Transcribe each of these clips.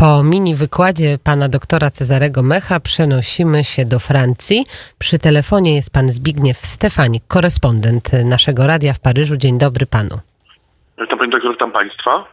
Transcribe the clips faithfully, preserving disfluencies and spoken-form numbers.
Po mini wykładzie pana doktora Cezarego Mecha przenosimy się do Francji. Przy telefonie jest pan Zbigniew Stefanik, korespondent naszego radia w Paryżu. Dzień dobry panu. Witam pani doktor, witam państwa.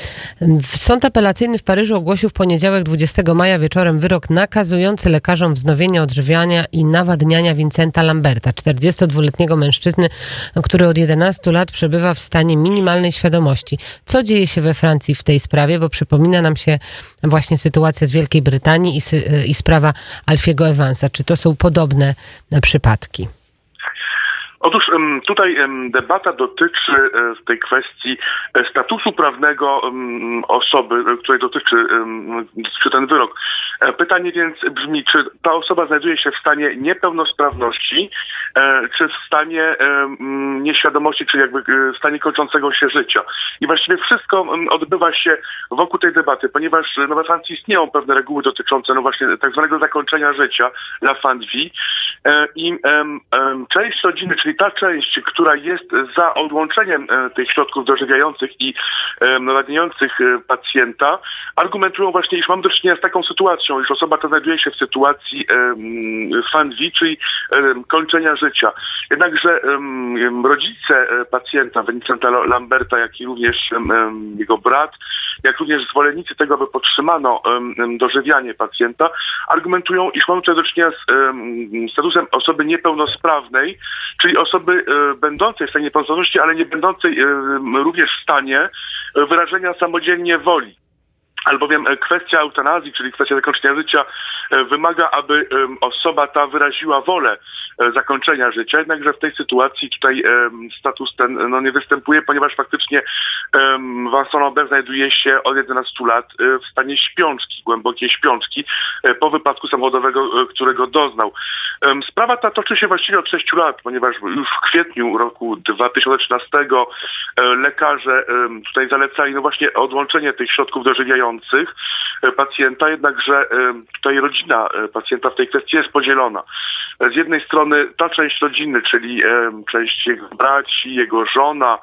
Sąd apelacyjny w Paryżu ogłosił w poniedziałek dwudziestego maja wieczorem wyrok nakazujący lekarzom wznowienie odżywiania i nawadniania Vincenta Lamberta, czterdziestodwuletniego mężczyzny, który od jedenastu lat przebywa w stanie minimalnej świadomości. Co dzieje się we Francji w tej sprawie? Bo przypomina nam się właśnie sytuacja z Wielkiej Brytanii i, i sprawa Alfiego Evansa. Czy to są podobne przypadki? Otóż tutaj debata dotyczy w tej kwestii statusu prawnego osoby, której dotyczy, dotyczy ten wyrok. Pytanie więc brzmi, czy ta osoba znajduje się w stanie niepełnosprawności, czy w stanie nieświadomości, czy jakby w stanie kończącego się życia. I właściwie wszystko odbywa się wokół tej debaty, ponieważ no, we Francji istnieją pewne reguły dotyczące no właśnie tak zwanego zakończenia życia, la fin de vie. I część rodziny, czyli ta część, która jest za odłączeniem tych środków dożywiających i nawadniających pacjenta, argumentują właśnie, iż mamy do czynienia z taką sytuacją, iż osoba ta znajduje się w sytuacji fin de vie, czyli kończenia życia. Jednakże rodzice pacjenta, Vincenta Lamberta, jak i również jego brat, jak również zwolennicy tego, aby podtrzymano dożywianie pacjenta, argumentują, iż mamy tutaj do czynienia z statusem osoby niepełnosprawnej, czyli osoby będącej w stanie niepełnosprawności, ale nie będącej również w stanie wyrażenia samodzielnie woli. Albowiem kwestia eutanazji, czyli kwestia zakończenia życia, wymaga, aby osoba ta wyraziła wolę zakończenia życia, jednakże w tej sytuacji tutaj status ten no, nie występuje, ponieważ faktycznie Vincent Lambert znajduje się od jedenastu lat w stanie śpiączki, głębokiej śpiączki po wypadku samochodowego, którego doznał. Sprawa ta toczy się właściwie od sześciu lat, ponieważ już w kwietniu roku dwa tysiące trzynastego lekarze tutaj zalecali no właśnie odłączenie tych środków dożywiających pacjenta, jednakże tutaj rodzina pacjenta w tej kwestii jest podzielona. Z jednej strony ta część rodziny, czyli część jego braci, jego żona,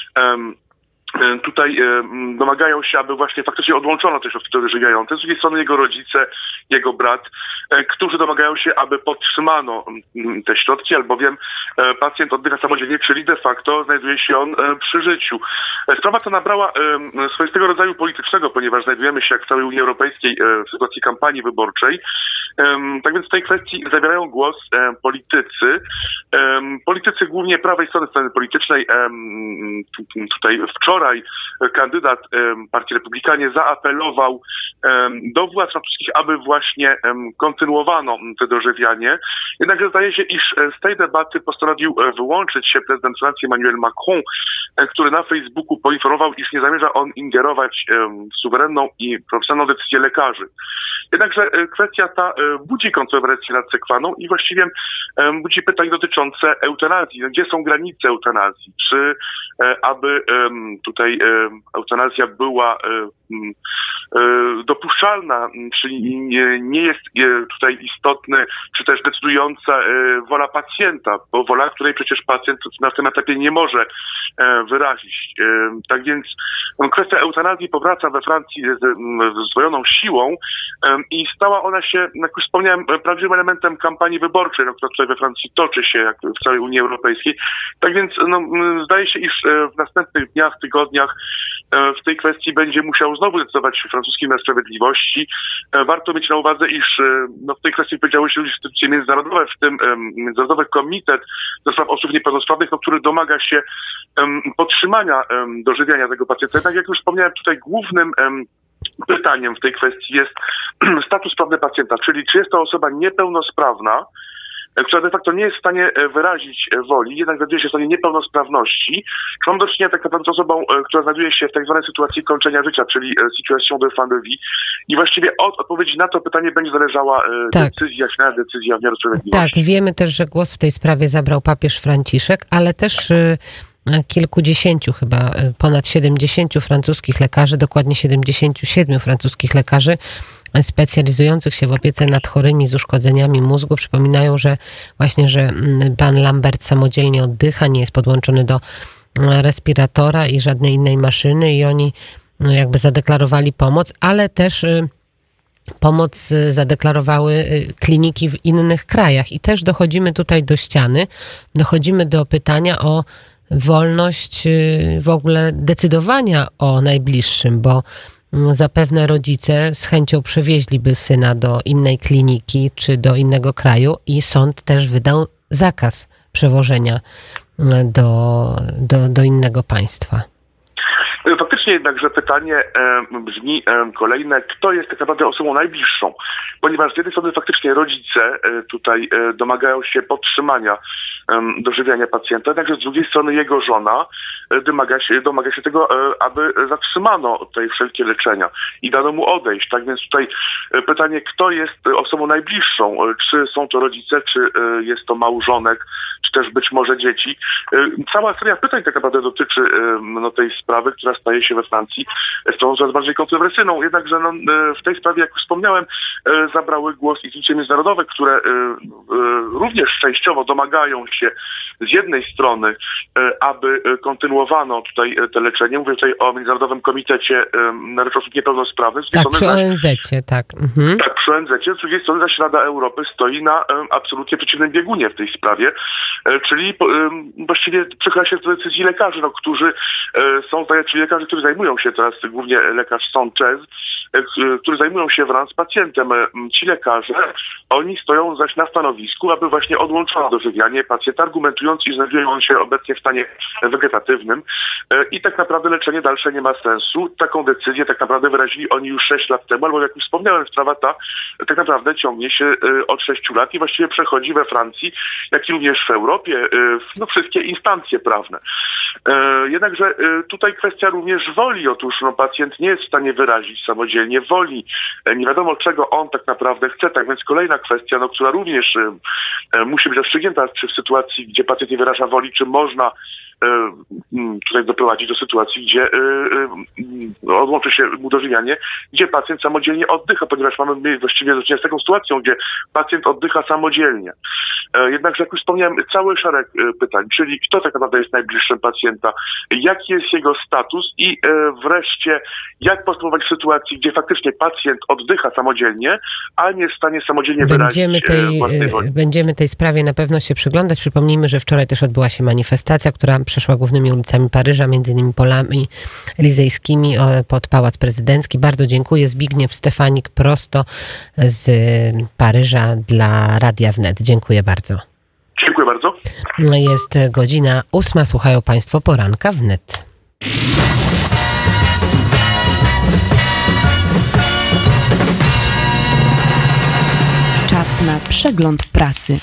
tutaj domagają się, aby właśnie faktycznie odłączono te środki dożywiające. Z drugiej strony jego rodzice, jego brat, którzy domagają się, aby podtrzymano te środki, albowiem pacjent oddycha samodzielnie, czyli de facto znajduje się on przy życiu. Sprawa ta nabrała swoistego rodzaju politycznego, ponieważ znajdujemy się jak w całej Unii Europejskiej w sytuacji kampanii wyborczej. Tak więc w tej kwestii zabierają głos politycy. Politycy głównie prawej strony sceny politycznej. Tutaj wczoraj kandydat Partii Republikanie zaapelował do władz francuskich, aby właśnie kontynuowano to dożywianie. Jednakże zdaje się, iż z tej debaty postanowił wyłączyć się prezydent Francji Emmanuel Macron, który na Facebooku poinformował, iż nie zamierza on ingerować w suwerenną i profesjonalną decyzję lekarzy. Jednakże kwestia ta budzi kontrowersję nad sekwaną i właściwie budzi pytań dotyczące eutanazji. Gdzie są granice eutanazji? Czy aby tutaj eutanazja była dopuszczalna, czyli nie jest tutaj istotny, czy też decydująca wola pacjenta, bo wola, której przecież pacjent na tym etapie nie może wyrazić. Tak więc kwestia eutanazji powraca we Francji z zdwojoną siłą i stała ona się, jak już wspomniałem, prawdziwym elementem kampanii wyborczej, która tutaj we Francji toczy się, jak w całej Unii Europejskiej. Tak więc no, zdaje się, iż w następnych dniach, tygodniach w tej kwestii będzie musiał znowu decydować francuski wymiar sprawiedliwości. Warto mieć na uwadze, iż no, w tej kwestii powiedziały się instytucje międzynarodowe, w tym Międzynarodowy Komitet do Spraw Osób Niepełnosprawnych, no, który domaga się podtrzymania dożywiania tego pacjenta. Tak jak już wspomniałem, tutaj głównym pytaniem w tej kwestii jest status prawny pacjenta, czyli czy jest to osoba niepełnosprawna, która de facto nie jest w stanie wyrazić woli, jednak znajduje się w stanie niepełnosprawności. Czy mam do czynienia tak naprawdę z osobą, która znajduje się w tak zwanej sytuacji kończenia życia, czyli situation de fin de vie. I właściwie od odpowiedzi na to pytanie będzie zależała tak. decyzja, finalna decyzja wymiaru sprawiedliwości. Tak, wiemy też, że głos w tej sprawie zabrał papież Franciszek, ale też kilkudziesięciu, chyba ponad siedemdziesięciu francuskich lekarzy, dokładnie siedemdziesięciu siedmiu francuskich lekarzy specjalizujących się w opiece nad chorymi z uszkodzeniami mózgu przypominają, że właśnie, że pan Lambert samodzielnie oddycha, nie jest podłączony do respiratora i żadnej innej maszyny i oni jakby zadeklarowali pomoc, ale też pomoc zadeklarowały kliniki w innych krajach. I też dochodzimy tutaj do ściany, dochodzimy do pytania o wolność w ogóle decydowania o najbliższym, bo zapewne rodzice z chęcią przewieźliby syna do innej kliniki czy do innego kraju i sąd też wydał zakaz przewożenia do, do, do innego państwa. Faktycznie jednakże pytanie e, brzmi e, kolejne, kto jest tak naprawdę osobą najbliższą? Ponieważ z jednej strony faktycznie rodzice e, tutaj e, domagają się podtrzymania e, dożywiania pacjenta, jednakże z drugiej strony jego żona e, domaga się, domaga się tego, e, aby zatrzymano tutaj wszelkie leczenia i dano mu odejść. Tak więc tutaj e, pytanie, kto jest osobą najbliższą? E, czy są to rodzice, czy e, jest to małżonek, czy też być może dzieci? E, cała seria pytań tak naprawdę dotyczy e, no, tej sprawy, która staje się we Francji sprawą coraz bardziej kontrowersyjną. Jednakże no, w tej sprawie, jak już wspomniałem, zabrały głos instytucje międzynarodowe, które również częściowo domagają się z jednej strony, aby kontynuowano tutaj te leczenie. Mówię tutaj o Międzynarodowym Komitecie na rzecz Osób Niepełnosprawnych. Tak, przy O N Z-cie, tak. Mhm. Tak, przy O N Z-cie. Z drugiej strony zaś Rada Europy stoi na absolutnie przeciwnym biegunie w tej sprawie, czyli właściwie przychyla się do decyzji lekarzy, no, którzy są, czyli lekarzy, którzy zajmują się teraz, głównie lekarz Sanchez, którzy zajmują się wraz z pacjentem. Ci lekarze, oni stoją zaś na stanowisku, aby właśnie odłączono dożywianie pacjenta, argumentując, iż znajduje on się obecnie w stanie wegetatywnym i tak naprawdę leczenie dalsze nie ma sensu. Taką decyzję tak naprawdę wyrazili oni już sześć lat temu, albo jak już wspomniałem, sprawa ta tak naprawdę ciągnie się od sześciu lat i właściwie przechodzi we Francji, jak i również w Europie, no, wszystkie instancje prawne. Jednakże tutaj kwestia również woli. Otóż no, pacjent nie jest w stanie wyrazić samodzielnie woli. Nie wiadomo, czego on tak naprawdę chce. Tak więc kolejna kwestia, no, która również e, musi być rozstrzygnięta, czy w sytuacji, gdzie pacjent nie wyraża woli, czy można e, tutaj doprowadzić do sytuacji, gdzie e, e, odłączy się mu dożywianie, gdzie pacjent samodzielnie oddycha, ponieważ mamy właściwie do czynienia z taką sytuacją, gdzie pacjent oddycha samodzielnie. E, jednakże, jak już wspomniałem, cały szereg e, pytań, czyli kto tak naprawdę jest najbliższym pacjenta, jaki jest jego status i e, wreszcie jak postępować w sytuacji, gdzie faktycznie pacjent oddycha samodzielnie, a nie jest w stanie samodzielnie będziemy wyrazić tej, własnej woli. Będziemy tej sprawie na pewno się przyglądać. Przypomnijmy, że wczoraj też odbyła się manifestacja, która przeszła głównymi ulicami Paryża, między innymi polami elizejskimi pod Pałac Prezydencki. Bardzo dziękuję. Zbigniew Stefanik prosto z Paryża dla Radia Wnet. Dziękuję bardzo. Dziękuję bardzo. Jest godzina ósma. Słuchają Państwo poranka Wnet. Czas na przegląd prasy.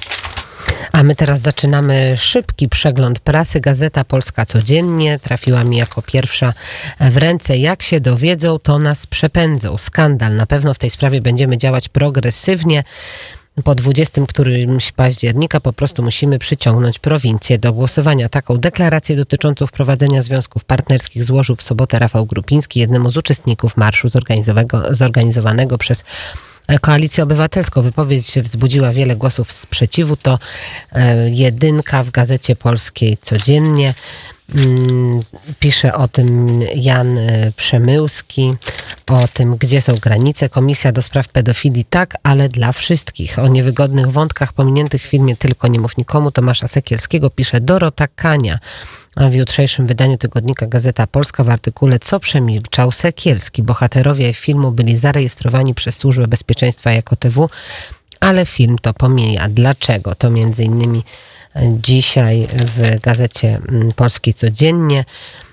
A my teraz zaczynamy szybki przegląd prasy. Gazeta Polska Codziennie trafiła mi jako pierwsza w ręce. Jak się dowiedzą, to nas przepędzą. Skandal. Na pewno w tej sprawie będziemy działać progresywnie. Po dwudziestego którymś października po prostu musimy przyciągnąć prowincję do głosowania. Taką deklarację dotyczącą wprowadzenia związków partnerskich złożył w sobotę Rafał Grupiński, jednemu z uczestników marszu zorganizowanego przez Koalicję Obywatelską. Wypowiedź wzbudziła wiele głosów sprzeciwu. To jedynka w Gazecie Polskiej Codziennie. Pisze o tym Jan Przemyłski, o tym, gdzie są granice. Komisja do spraw pedofilii tak, ale dla wszystkich. O niewygodnych wątkach pominiętych w filmie Tylko nie mów nikomu Tomasza Sekielskiego pisze Dorota Kania. A w jutrzejszym wydaniu tygodnika Gazeta Polska w artykule Co przemilczał Sekielski? Bohaterowie filmu byli zarejestrowani przez Służbę Bezpieczeństwa jako T W, ale film to pomija. Dlaczego? To między innymi dzisiaj w Gazecie Polskiej Codziennie.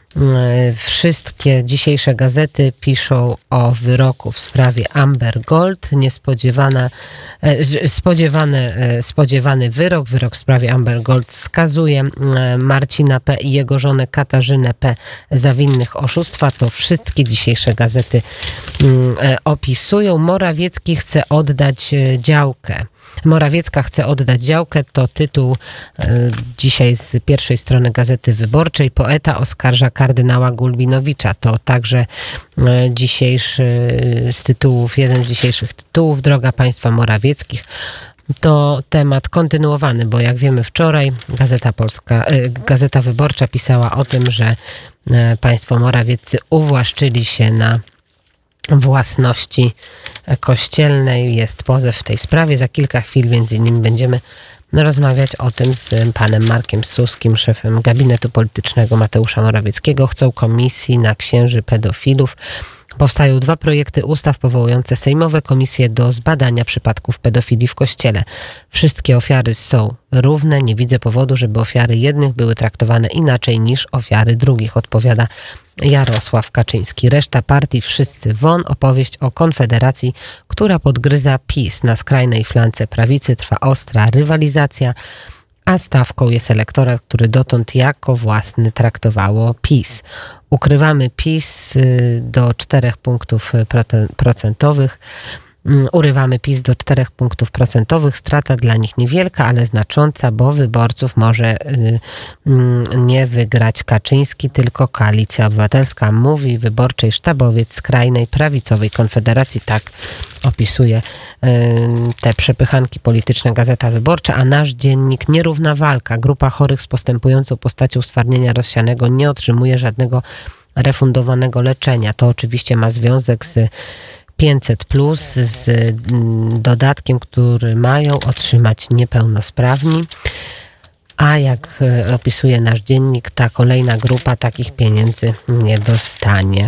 Wszystkie dzisiejsze gazety piszą o wyroku w sprawie Amber Gold. Niespodziewana, spodziewany, spodziewany wyrok. Wyrok w sprawie Amber Gold skazuje Marcina P. i jego żonę Katarzynę P. za winnych oszustwa. To wszystkie dzisiejsze gazety opisują. Morawiecki chce oddać działkę. Morawiecka chce oddać działkę, to tytuł dzisiaj z pierwszej strony Gazety Wyborczej. Poeta oskarża kardynała Gulbinowicza. To także dzisiejszy z tytułów, jeden z dzisiejszych tytułów, Droga państwa Morawieckich. To temat kontynuowany, bo jak wiemy wczoraj Gazeta Polska, Gazeta Wyborcza pisała o tym, że państwo Morawieccy uwłaszczyli się na własności kościelnej. Jest pozew w tej sprawie. Za kilka chwil między innymi będziemy rozmawiać o tym z panem Markiem Suskim, szefem gabinetu politycznego Mateusza Morawieckiego. Chcą komisji na księży pedofilów. Powstają dwa projekty ustaw powołujące sejmowe komisje do zbadania przypadków pedofilii w Kościele. Wszystkie ofiary są równe. Nie widzę powodu, żeby ofiary jednych były traktowane inaczej niż ofiary drugich, odpowiada Jarosław Kaczyński. Reszta partii, wszyscy won. Opowieść o Konfederacji, która podgryza PiS. Na skrajnej flance prawicy trwa ostra rywalizacja, a stawką jest elektorat, który dotąd jako własny traktowało PiS. Ukrywamy PiS do czterech punktów procentowych. Urywamy PiS do czterech punktów procentowych. Strata dla nich niewielka, ale znacząca, bo wyborców może nie wygrać Kaczyński, tylko Koalicja Obywatelska, mówi wyborczej sztabowiec skrajnej prawicowej Konfederacji. Tak opisuje te przepychanki polityczne Gazeta Wyborcza, a nasz dziennik Nierówna walka. Grupa chorych z postępującą postacią stwardnienia rozsianego nie otrzymuje żadnego refundowanego leczenia. To oczywiście ma związek z pięćset plus, z dodatkiem, który mają otrzymać niepełnosprawni. A jak opisuje nasz dziennik, ta kolejna grupa takich pieniędzy nie dostanie.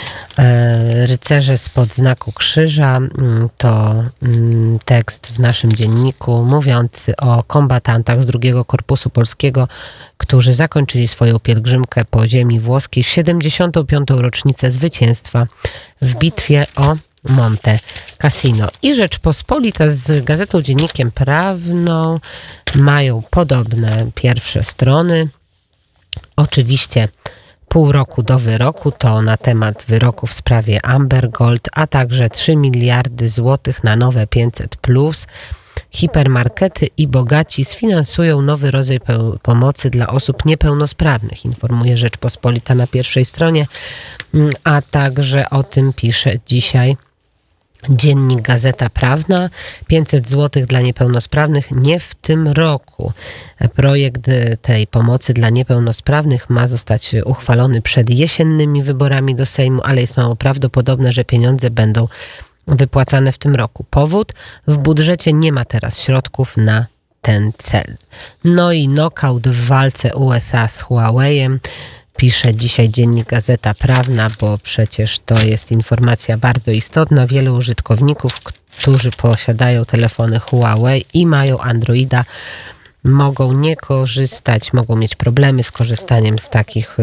Rycerze spod znaku krzyża to tekst w naszym dzienniku mówiący o kombatantach z drugiego Korpusu Polskiego, którzy zakończyli swoją pielgrzymkę po ziemi włoskiej w siedemdziesiątą piątą rocznicę zwycięstwa w bitwie o Monte Cassino. I Rzeczpospolita z Gazetą Dziennikiem Prawną mają podobne pierwsze strony. Oczywiście pół roku do wyroku to na temat wyroku w sprawie Amber Gold, a także trzy miliardy złotych na nowe pięćset plus. Hipermarkety i bogaci sfinansują nowy rodzaj pomocy dla osób niepełnosprawnych, informuje Rzeczpospolita na pierwszej stronie, a także o tym pisze dzisiaj dziennik Gazeta Prawna. pięćset złotych dla niepełnosprawnych nie w tym roku. Projekt tej pomocy dla niepełnosprawnych ma zostać uchwalony przed jesiennymi wyborami do Sejmu, ale jest mało prawdopodobne, że pieniądze będą wypłacane w tym roku. Powód? W budżecie nie ma teraz środków na ten cel. No i nokaut w walce U S A z Huawei'em. Pisze dzisiaj dziennik Gazeta Prawna, bo przecież to jest informacja bardzo istotna. Wielu użytkowników, którzy posiadają telefony Huawei i mają Androida, mogą nie korzystać, mogą mieć problemy z korzystaniem z takich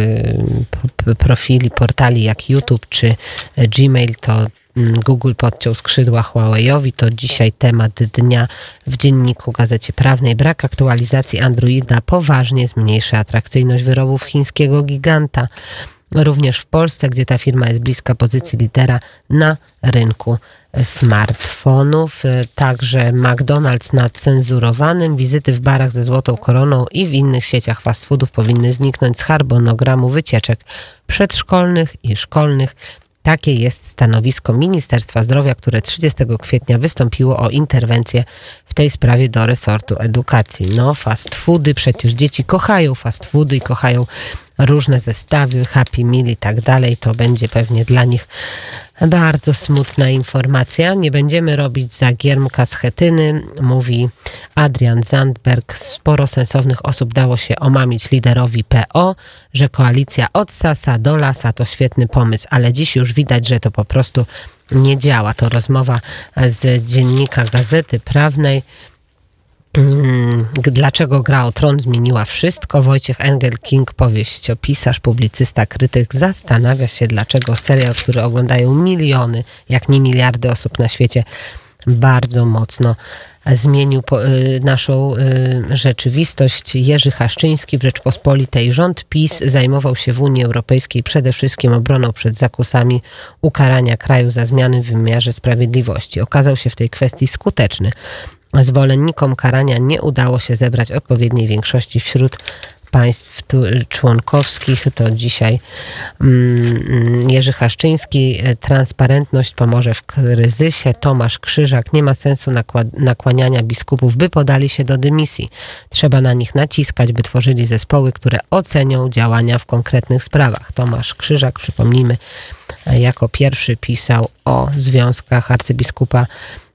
y, profili, portali jak YouTube czy Gmail. To Google podciął skrzydła Huawei'owi. To dzisiaj temat dnia w dzienniku Gazecie Prawnej. Brak aktualizacji Androida poważnie zmniejszy atrakcyjność wyrobów chińskiego giganta. Również w Polsce, gdzie ta firma jest bliska pozycji lidera na rynku smartfonów. Także McDonald's nad cenzurowanym. Wizyty w barach ze złotą koroną i w innych sieciach fast foodów powinny zniknąć z harmonogramu wycieczek przedszkolnych i szkolnych. Takie jest stanowisko Ministerstwa Zdrowia, które trzydziestego kwietnia wystąpiło o interwencję w tej sprawie do resortu edukacji. No, fast foody, przecież dzieci kochają fast foody i kochają różne zestawy, Happy Meal i tak dalej. To będzie pewnie dla nich bardzo smutna informacja. Nie będziemy robić za Giermka z Chetyny, mówi Adrian Zandberg. Sporo sensownych osób dało się omamić liderowi P O, że koalicja od sasa do lasa to świetny pomysł, ale dziś już widać, że to po prostu nie działa. To rozmowa z dziennika Gazety Prawnej. Dlaczego Gra o Tron zmieniła wszystko? Wojciech Engel-King, powieściopisarz, publicysta, krytyk, zastanawia się, dlaczego serial, który oglądają miliony, jak nie miliardy osób na świecie, bardzo mocno zmienił po, y, naszą y, rzeczywistość. Jerzy Haszczyński w Rzeczpospolitej. Rząd PiS zajmował się w Unii Europejskiej przede wszystkim obroną przed zakusami ukarania kraju za zmiany w wymiarze sprawiedliwości. Okazał się w tej kwestii skuteczny. Zwolennikom karania nie udało się zebrać odpowiedniej większości wśród państw tu, członkowskich. To dzisiaj mm, Jerzy Haszczyński. Transparentność pomoże w kryzysie. Tomasz Krzyżak. Nie ma sensu nakła- nakłaniania biskupów, by podali się do dymisji. Trzeba na nich naciskać, by tworzyli zespoły, które ocenią działania w konkretnych sprawach. Tomasz Krzyżak, przypomnijmy, jako pierwszy pisał o związkach arcybiskupa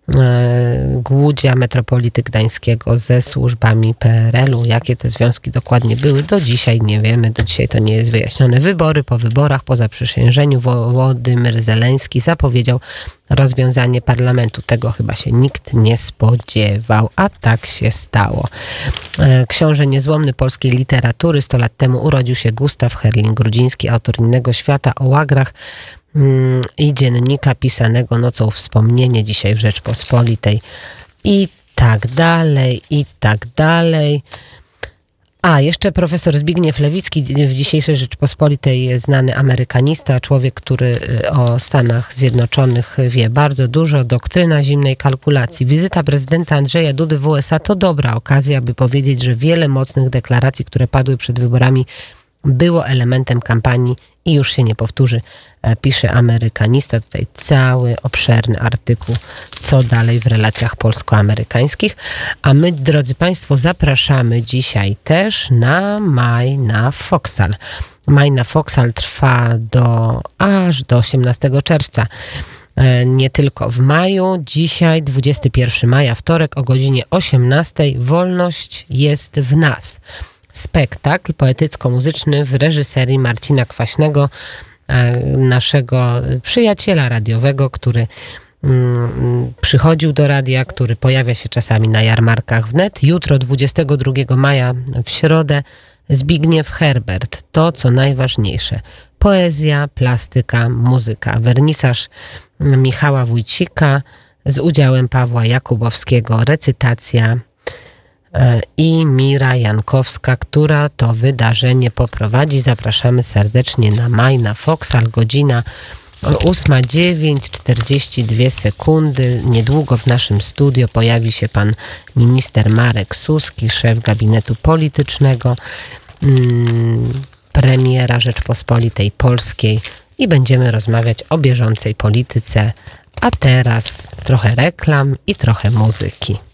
Głudzia, metropolity gdańskiego ze służbami P R L u. Jakie te związki dokładnie były, do dzisiaj nie wiemy, do dzisiaj to nie jest wyjaśnione. Wybory po wyborach, po zaprzysiężeniu Wołodymyr Zeleński zapowiedział rozwiązanie parlamentu. Tego chyba się nikt nie spodziewał, a tak się stało. Książę niezłomny polskiej literatury. Sto lat temu urodził się Gustaw Herling-Grudziński, autor Innego świata, o łagrach i dziennika pisanego nocą wspomnienie, dzisiaj w Rzeczpospolitej i tak dalej, i tak dalej. A, jeszcze profesor Zbigniew Lewicki, w dzisiejszej Rzeczpospolitej znany amerykanista, człowiek, który o Stanach Zjednoczonych wie bardzo dużo, doktryna zimnej kalkulacji. Wizyta prezydenta Andrzeja Dudy w U S A to dobra okazja, by powiedzieć, że wiele mocnych deklaracji, które padły przed wyborami, było elementem kampanii i już się nie powtórzy, pisze amerykanista. Tutaj cały obszerny artykuł, co dalej w relacjach polsko-amerykańskich. A my, drodzy Państwo, zapraszamy dzisiaj też na Maj na Foksal. Maj na Foksal trwa do, aż do osiemnastego czerwca. Nie tylko w maju. Dzisiaj, dwudziestego pierwszego maja, wtorek o godzinie osiemnastej. Wolność jest w nas. Spektakl poetycko-muzyczny w reżyserii Marcina Kwaśnego, naszego przyjaciela radiowego, który mm, przychodził do radia, który pojawia się czasami na jarmarkach wnet. Jutro, dwudziestego drugiego maja, w środę, Zbigniew Herbert. To, co najważniejsze. Poezja, plastyka, muzyka. Wernisaż Michała Wójcika z udziałem Pawła Jakubowskiego. Recytacja i Mira Jankowska, która to wydarzenie poprowadzi. Zapraszamy serdecznie na Maj na Foksal, godzina ósma, dziewięć, czterdzieści dwie sekundy. Niedługo w naszym studio pojawi się pan minister Marek Suski, szef gabinetu politycznego mm, premiera Rzeczpospolitej Polskiej i będziemy rozmawiać o bieżącej polityce. A teraz trochę reklam i trochę muzyki.